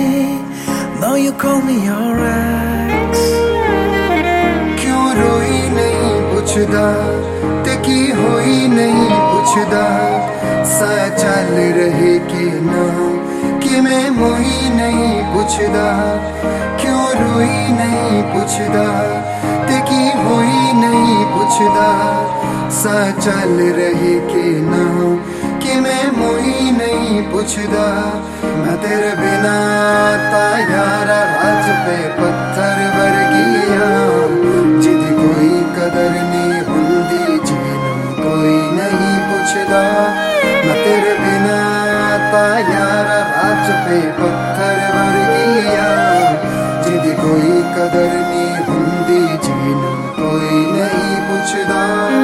Now you call me your ex. क्यों रोई नहीं पुछदा ते की होई नहीं पुछदा सा चल रहे कि ना कि मैं मोही नहीं पुछदा क्यों रोई नहीं पुछदा ते की होई नहीं पुछदा सा चल रहे कि ना कि मैं मोही नहीं पुछदा मैं तेरे बिना ता यारा राज पे पत्थर वर्गिया जिदी कोई कदर नहीं हुंदी जीनू कोई नहीं पुछदा मैं तेरे बिना ता यारा राज पे पत्थर वर्गिया जिदी कोई कदर नहीं हुंदी जीनू कोई नहीं पुछदा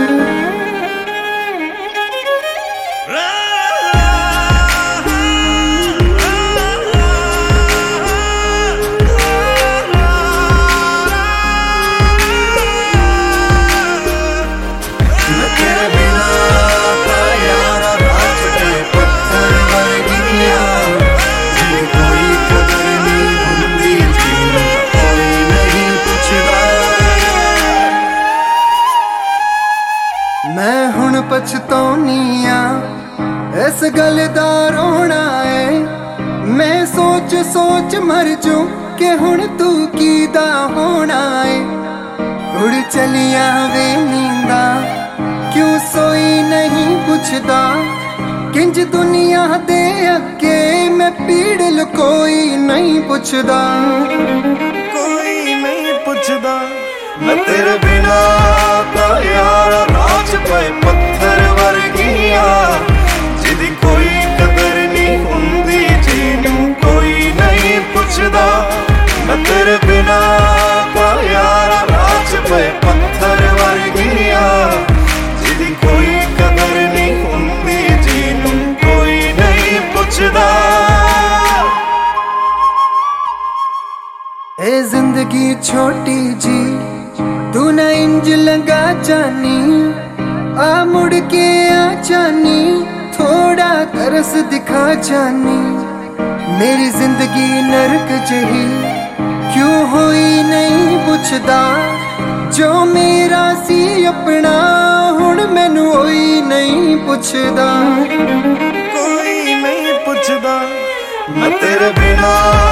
मैं हुण पछताउनी आ इस गल दा रोना है मैं सोच सोच मर जूं कि हुण तू कीदा होना है उड़ चलिया वे नींदा क्यों सोई नहीं पुछदा किंज दुनिया दे अगे मैं पीड़ लुकोई नहीं पुछदा कोई नहीं पुछदा मैं तेरे बिना ता यारा राज पे पत्थर वर्गिया जिदी कोई कदर नहीं हुंदी जीनू कोई नहीं पुछदा मैं तेरे बिना ता यारा राज पे पत्थर वर्गिया जिदी कोई कदर नहीं हुंदी जीनू कोई नहीं पुछदा ए जिंदगी छोटी जी तू ना इंज लगा जानी आ मुड़ के आ जानी थोड़ा तरस दिखा जानी मेरी जिंदगी नरक जही क्यों होई नहीं पुछदा जो मेरा सी अपना हुण मैनू होई नहीं पुछदा कोई नहीं पुछदा मैं तेरे बिना